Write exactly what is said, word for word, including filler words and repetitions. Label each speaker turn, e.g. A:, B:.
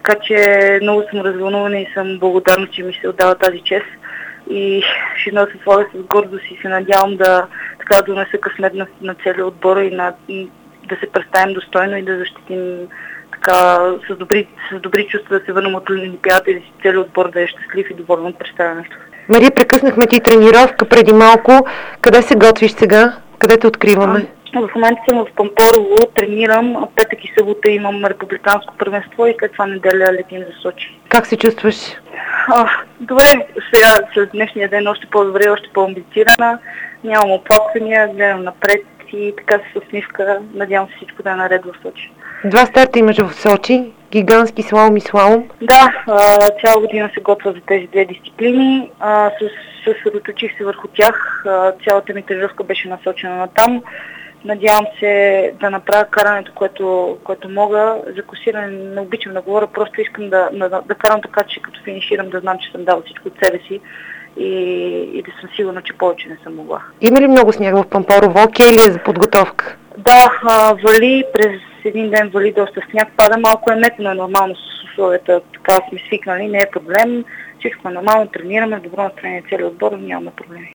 A: така че много съм развълнувана и съм благодарна, че ми се отдава тази чест. И ще нося своя с гордост и се надявам да така донеса късмет на, на целия отбор и на, да се представим достойно и да защитим така с добри, с добри чувства да се върнем от Олимпиадата и целият отбор да е щастлив и доволен от представянето.
B: Мария, прекъснахме ти тренировка преди малко. Къде се готвиш сега? Къде те откриваме?
A: А, в момента съм в Пампорово, тренирам, а петък и събота имам републиканско първенство и след това неделя летим за Сочи.
B: Как се чувстваш?
A: А, добре, сега след днешния ден още по-добре, още по-амбицирана. Нямам оплаквания, гледам напред и така с усмивка. Надявам се всичко да е наред в Сочи.
B: Два старта имаш в Сочи. Гигантски слалом и слалом.
A: Да, а, цяла година се готва за тези две дисциплини. А, съсредоточих се върху тях. А, цялата ми тренировка беше насочена на там. Надявам се да направя карането, което, което мога. За класиране не обичам да говоря, просто искам да, да, да карам така, че като финиширам да знам, че съм дала всичко от себе си и, и да съм сигурна, че повече не съм могла.
B: Има ли много сняг в Пампорово? Окей ли е за подготовка?
A: Да, а, вали, през един ден вали доста сняг, пада, малко е метно, е нормално с условията, така сме свикнали, не е проблем. Всичко е нормално, тренираме, добро настроение целият отбор, нямаме проблеми.